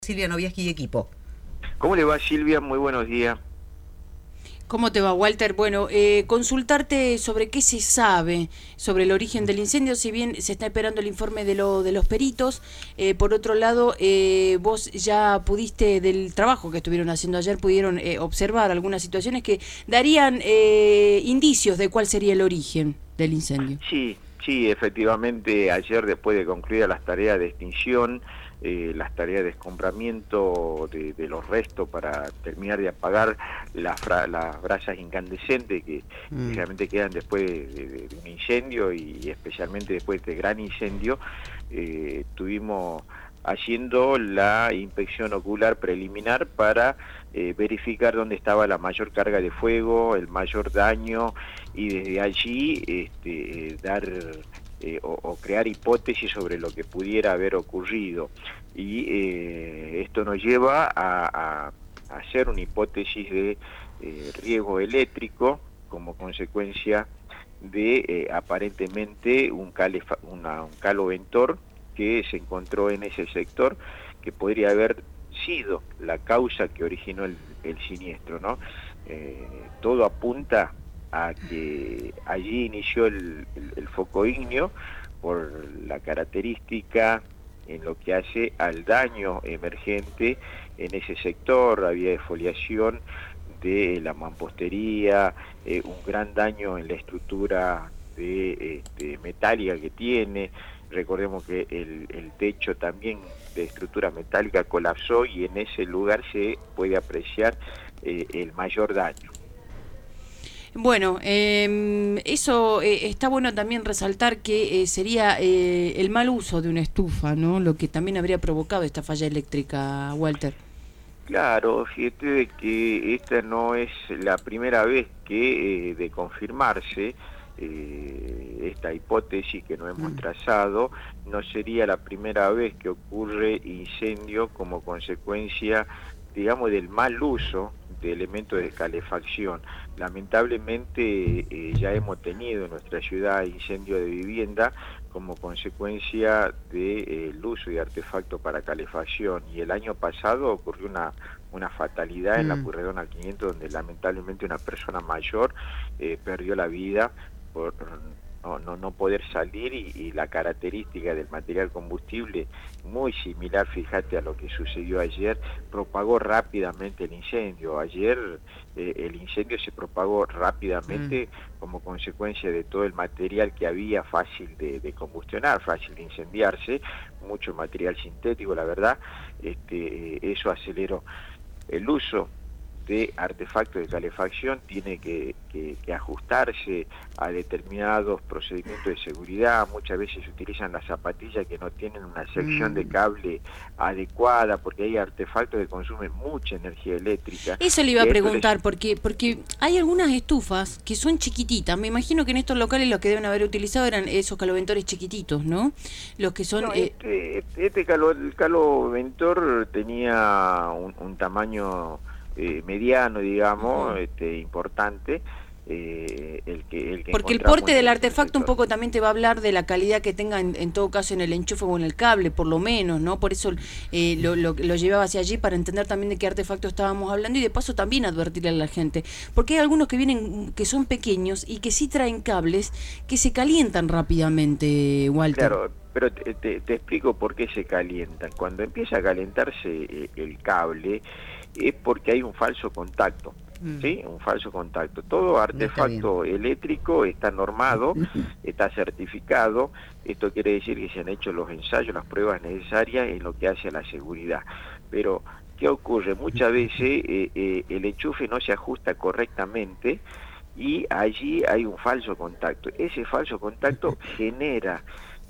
Silvia Noviaski y equipo. ¿Cómo le va, Silvia? Muy buenos días. ¿Cómo te va, Walter? Bueno, consultarte sobre qué se sabe sobre el origen del incendio, si bien se está esperando el informe de los peritos. Por otro lado, vos ya pudiste, del trabajo que estuvieron haciendo ayer, pudieron observar algunas situaciones que darían indicios de cuál sería el origen del incendio. Sí, efectivamente, ayer después de concluir las tareas de extinción, las tareas de escombramiento de los restos para terminar de apagar las brasas incandescentes que realmente quedan después de un incendio y especialmente después de este gran incendio, estuvimos haciendo la inspección ocular preliminar para verificar dónde estaba la mayor carga de fuego, el mayor daño, y desde allí dar o crear hipótesis sobre lo que pudiera haber ocurrido. Y esto nos lleva a hacer una hipótesis de riesgo eléctrico como consecuencia de aparentemente un caloventor que se encontró en ese sector, que podría haber sido la causa que originó el siniestro, ¿no? Todo apunta a que allí inició el foco ígneo por la característica en lo que hace al daño emergente en ese sector. Había defoliación de la mampostería, un gran daño en la estructura metálica que tiene. Recordemos que el techo también de estructura metálica colapsó y en ese lugar se puede apreciar el mayor daño. Bueno, eso está bueno también resaltar que sería el mal uso de una estufa, ¿no? Lo que también habría provocado esta falla eléctrica, Walter. Claro, fíjate que esta no es la primera vez que de confirmarse esta hipótesis que nos hemos trazado, no sería la primera vez que ocurre incendio como consecuencia, digamos, del mal uso de elementos de calefacción. Lamentablemente ya hemos tenido en nuestra ciudad incendio de vivienda como consecuencia del uso de artefactos para calefacción, y el año pasado ocurrió una fatalidad en la Pueyrredón 500, donde lamentablemente una persona mayor perdió la vida por no poder salir, y la característica del material combustible muy similar, fíjate, a lo que sucedió ayer, propagó rápidamente el incendio. Ayer el incendio se propagó rápidamente como consecuencia de todo el material que había fácil de combustionar, fácil de incendiarse, mucho material sintético, la verdad. Eso aceleró el uso de artefactos de calefacción. Tiene que ajustarse a determinados procedimientos de seguridad. Muchas veces se utilizan las zapatillas que no tienen una sección de cable adecuada, porque hay artefactos que consumen mucha energía eléctrica. Eso le iba a preguntar, porque hay algunas estufas que son chiquititas. Me imagino que en estos locales los que deben haber utilizado eran esos caloventores chiquititos, ¿no? Los que son... No, el caloventor tenía un tamaño mediano, digamos, importante, el que porque el porte del artefacto un poco también te va a hablar de la calidad que tenga en todo caso en el enchufe o en el cable, por lo menos, ¿no? Por eso lo llevaba hacia allí, para entender también de qué artefacto estábamos hablando, y de paso también advertirle a la gente, porque hay algunos que vienen, que son pequeños y que sí traen cables que se calientan rápidamente, Walter. Claro, pero te explico por qué se calientan. Cuando empieza a calentarse el cable, es porque hay un falso contacto, ¿sí? Un falso contacto. Todo artefacto eléctrico está normado, está certificado. Esto quiere decir que se han hecho los ensayos, las pruebas necesarias en lo que hace a la seguridad. Pero, ¿qué ocurre? Muchas veces el enchufe no se ajusta correctamente y allí hay un falso contacto. Ese falso contacto genera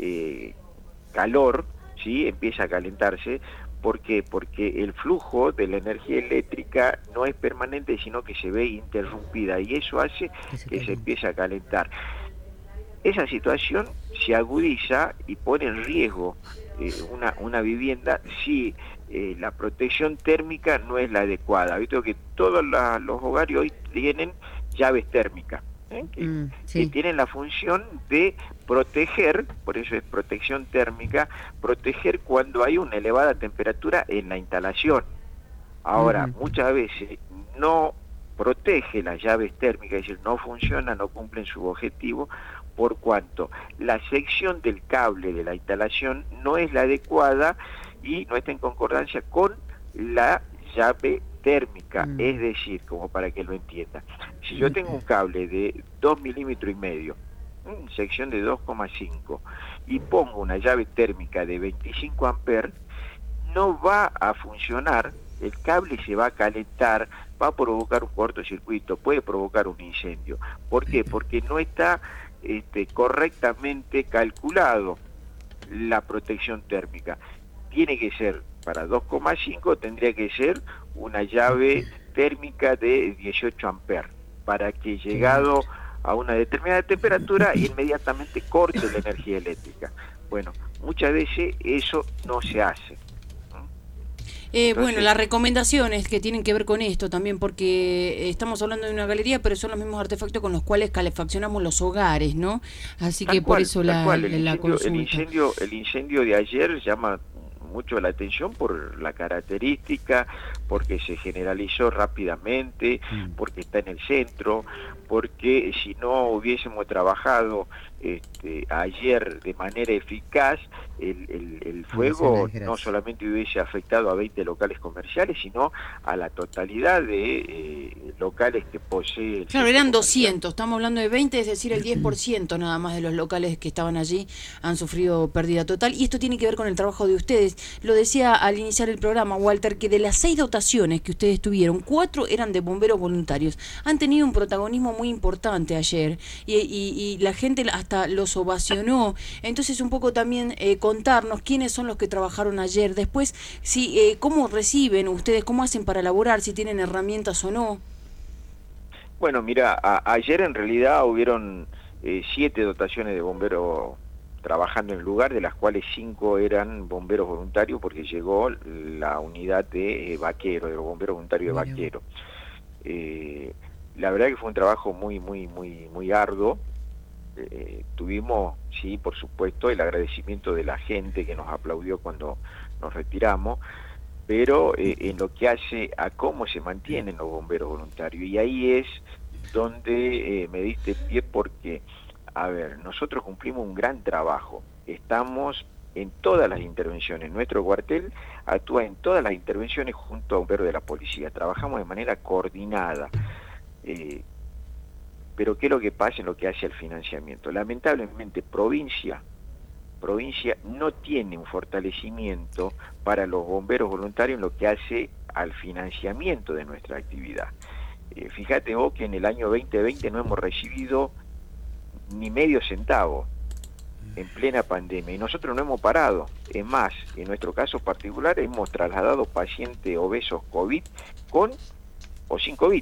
calor, ¿sí? Empieza a calentarse. ¿Por qué? Porque el flujo de la energía eléctrica no es permanente, sino que se ve interrumpida, y eso hace que se empiece a calentar. Esa situación se agudiza y pone en riesgo una vivienda si la protección térmica no es la adecuada. Visto que todos los hogares hoy tienen llaves térmicas, que tienen la función de proteger, por eso es protección térmica, proteger cuando hay una elevada temperatura en la instalación. Ahora, muchas veces no protege las llaves térmicas, es decir, no funcionan, no cumplen su objetivo, por cuanto la sección del cable de la instalación no es la adecuada y no está en concordancia con la llave térmica, es decir, como para que lo entienda, si yo tengo un cable de 2,5 milímetros, sección de 2,5 y pongo una llave térmica de 25 amperes, no va a funcionar, el cable se va a calentar, va a provocar un cortocircuito, puede provocar un incendio. ¿Por qué? Porque no está correctamente calculado la protección térmica. Tiene que ser, para 2,5 tendría que ser una llave térmica de 18 amperes, para que llegado a una determinada temperatura inmediatamente corte la energía eléctrica. Bueno, muchas veces eso no se hace. Entonces, bueno, las recomendaciones que tienen que ver con esto también, porque estamos hablando de una galería, pero son los mismos artefactos con los cuales calefaccionamos los hogares, ¿no? Así que por eso la consulta. El incendio de ayer llama mucho la atención por la característica, porque se generalizó rápidamente, porque está en el centro, porque si no hubiésemos trabajado ayer de manera eficaz, el fuego no solamente hubiese afectado a 20 locales comerciales, sino a la totalidad de locales que posee. Claro, eran 200, estamos hablando de 20, es decir, el 10% nada más de los locales que estaban allí han sufrido pérdida total, y esto tiene que ver con el trabajo de ustedes. Lo decía al iniciar el programa, Walter, que de las 6 dotaciones que ustedes tuvieron, 4 eran de bomberos voluntarios. Han tenido un protagonismo muy importante ayer y la gente hasta los ovacionó. Entonces, un poco también contarnos quiénes son los que trabajaron ayer. Después, cómo reciben ustedes, cómo hacen para elaborar, si tienen herramientas o no. Bueno, mira, ayer en realidad hubieron 7 dotaciones de bomberos trabajando en el lugar, de las cuales 5 eran bomberos voluntarios, porque llegó la unidad de Vaquero, de los bomberos voluntarios de Vaquero. La verdad que fue un trabajo muy arduo. Tuvimos, sí, por supuesto, el agradecimiento de la gente que nos aplaudió cuando nos retiramos, pero en lo que hace a cómo se mantienen los bomberos voluntarios, y ahí es donde me diste pie, porque a ver, nosotros cumplimos un gran trabajo, estamos en todas las intervenciones, nuestro cuartel actúa en todas las intervenciones junto a bomberos de la policía, trabajamos de manera coordinada, pero ¿qué es lo que pasa en lo que hace al financiamiento? Lamentablemente provincia no tiene un fortalecimiento para los bomberos voluntarios en lo que hace al financiamiento de nuestra actividad. Fíjate vos que en el año 2020 no hemos recibido ni medio centavo en plena pandemia, y nosotros no hemos parado. Es más, en nuestro caso particular hemos trasladado pacientes obesos COVID con o sin COVID.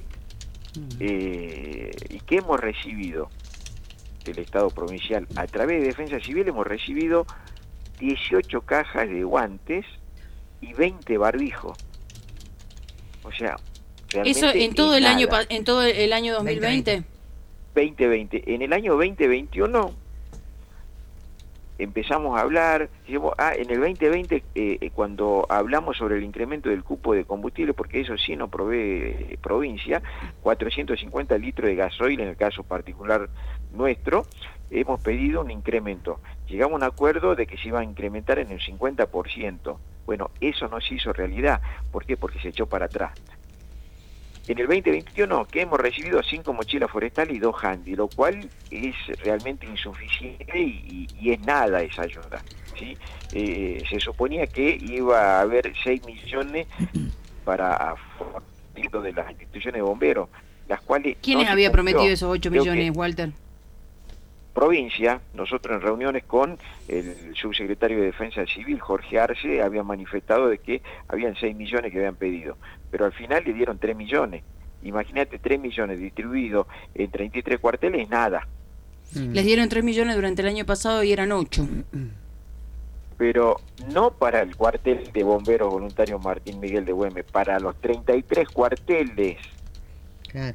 ¿Y qué hemos recibido del Estado provincial? A través de Defensa Civil hemos recibido 18 cajas de guantes y 20 barbijos. O sea, realmente eso en todo el año 2020. 2020. En el año 2021 empezamos a hablar, en el 2020 cuando hablamos sobre el incremento del cupo de combustible, porque eso sí nos provee provincia, 450 litros de gasoil en el caso particular nuestro, hemos pedido un incremento. Llegamos a un acuerdo de que se iba a incrementar en el 50%. Bueno, eso no se hizo realidad. ¿Por qué? Porque se echó para atrás. En el 2021, que hemos recibido 5 mochilas forestales y 2 handy, lo cual es realmente insuficiente y es nada esa ayuda, ¿sí? Se suponía que iba a haber 6 millones para de las instituciones de bomberos, las cuales... ¿Quiénes había prometido esos 8 millones, Walter? Provincia, nosotros en reuniones con el subsecretario de Defensa Civil, Jorge Arce, habían manifestado de que habían 6 millones que habían pedido, pero al final le dieron 3 millones. Imagínate, 3 millones distribuidos en 33 cuarteles, nada. Les dieron 3 millones durante el año pasado y eran 8. Pero no para el cuartel de bomberos voluntarios Martín Miguel de Güemes, para los 33 cuarteles. Claro.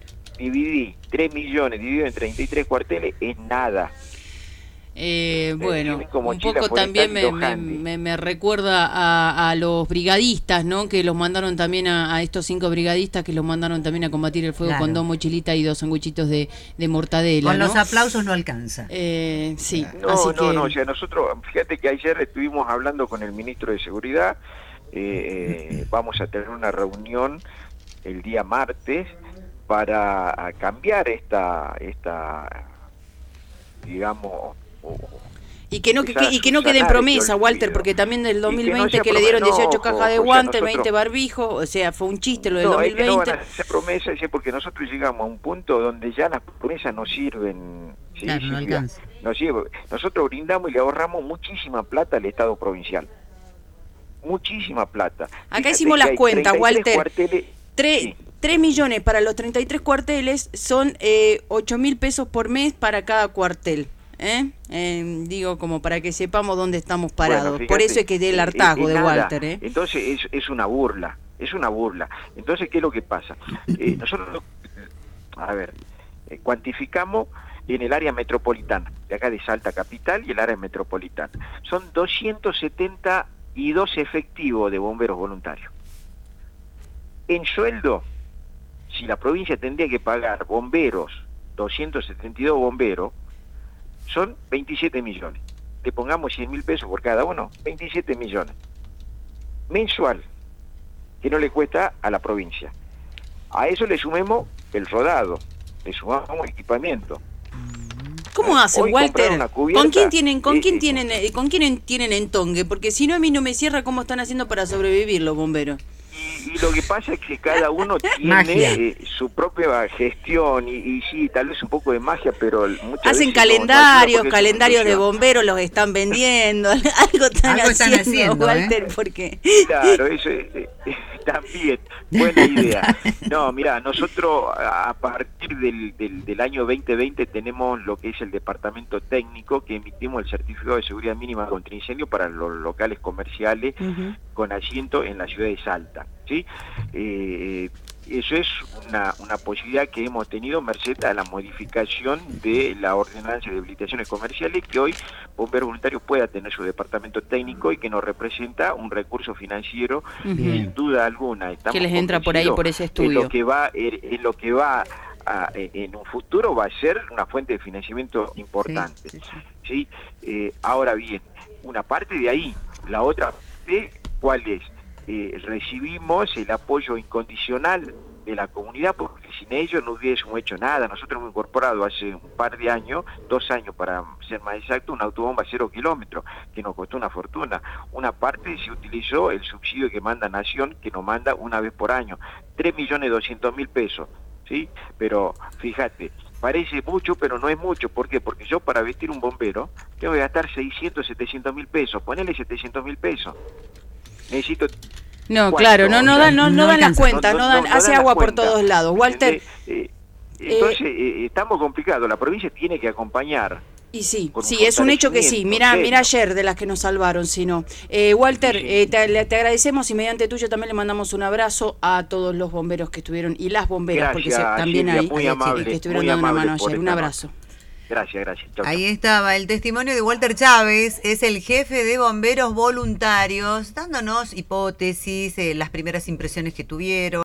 dividí 3 millones dividido en 33 cuarteles, es nada. Bueno, como un poco también me recuerda a los brigadistas, ¿no? Que los mandaron también a estos 5 brigadistas que los mandaron también a combatir el fuego, claro, con 2 mochilitas y 2 sanguchitos de mortadela. Con, ¿no?, los aplausos no alcanza. Sí. No, o sea, nosotros, fíjate que ayer estuvimos hablando con el ministro de Seguridad, vamos a tener una reunión el día martes para cambiar esta digamos... Y que no quede en promesa, Walter, porque también del 2020 que le dieron 18 cajas de guantes, 20 barbijos, o sea, fue un chiste lo del 2020. No van a hacer promesas, porque nosotros llegamos a un punto donde ya las promesas no sirven. ¿Sí? Claro, no alcanza. No sirve. Nosotros brindamos y le ahorramos muchísima plata al Estado provincial. Muchísima plata. Acá fíjate, hicimos las cuentas, Walter. 3 millones para los 33 cuarteles son 8.000 pesos por mes para cada cuartel. Digo, como para que sepamos dónde estamos parados. Bueno, fíjate, por eso es que del hartazgo de Walter. Entonces es una burla, Entonces, ¿qué es lo que pasa? Nosotros, a ver, cuantificamos en el área metropolitana, de acá de Salta Capital y el área metropolitana. Son 272 efectivos de bomberos voluntarios. En sueldo, si la provincia tendría que pagar bomberos, 272 bomberos, son 27 millones. Le pongamos 100.000 pesos por cada uno, 27 millones. Mensual, que no le cuesta a la provincia. A eso le sumemos el rodado, le sumamos equipamiento. ¿Cómo hacen, Walter? ¿Con quién tienen entongue? Porque si no, a mí no me cierra cómo están haciendo para sobrevivir los bomberos. Y lo que pasa es que cada uno tiene su propia gestión y sí, tal vez un poco de magia, pero hacen calendarios de bomberos, los están vendiendo, algo están haciendo, Walter, porque... Claro, eso también, buena idea. No, mira, nosotros a partir del año 2020 tenemos lo que es el departamento técnico, que emitimos el certificado de seguridad mínima contra incendio para los locales comerciales con asiento en la ciudad de Salta. ¿Sí? Eso es una posibilidad que hemos tenido merced a la modificación de la ordenanza de habilitaciones comerciales, que hoy Bomberos Voluntarios pueda tener su departamento técnico y que nos representa un recurso financiero sin duda alguna. Estamos que les entra por ahí por ese estudio. En lo que va en un futuro va a ser una fuente de financiamiento importante. Sí. Ahora bien, una parte de ahí, la otra parte, ¿cuál es? Recibimos el apoyo incondicional de la comunidad, porque sin ellos no hubiésemos hecho nada. Nosotros hemos incorporado hace un par de años, 2 años para ser más exacto, una autobomba 0 kilómetros, que nos costó una fortuna. Una parte se utilizó el subsidio que manda Nación, que nos manda una vez por año, 3.200.000 pesos, ¿sí? Pero fíjate, parece mucho, pero no es mucho. ¿Por qué? Porque yo para vestir un bombero tengo que gastar 700.000 pesos, ponele 700.000 pesos. Necesito... No, claro, no dan las cuentas, hace agua por todos lados. Walter... Entonces, estamos complicados, la provincia tiene que acompañar. Y sí, es un hecho que sí. Mira ayer de las que nos salvaron, si no. Walter, te agradecemos y mediante tuyo también le mandamos un abrazo a todos los bomberos que estuvieron y las bomberas, gracias, porque también hay que estuvieron dando una mano ayer. Un abrazo. Gracias. Chau, ahí estaba el testimonio de Walter Chávez, es el jefe de bomberos voluntarios, dándonos hipótesis, las primeras impresiones que tuvieron.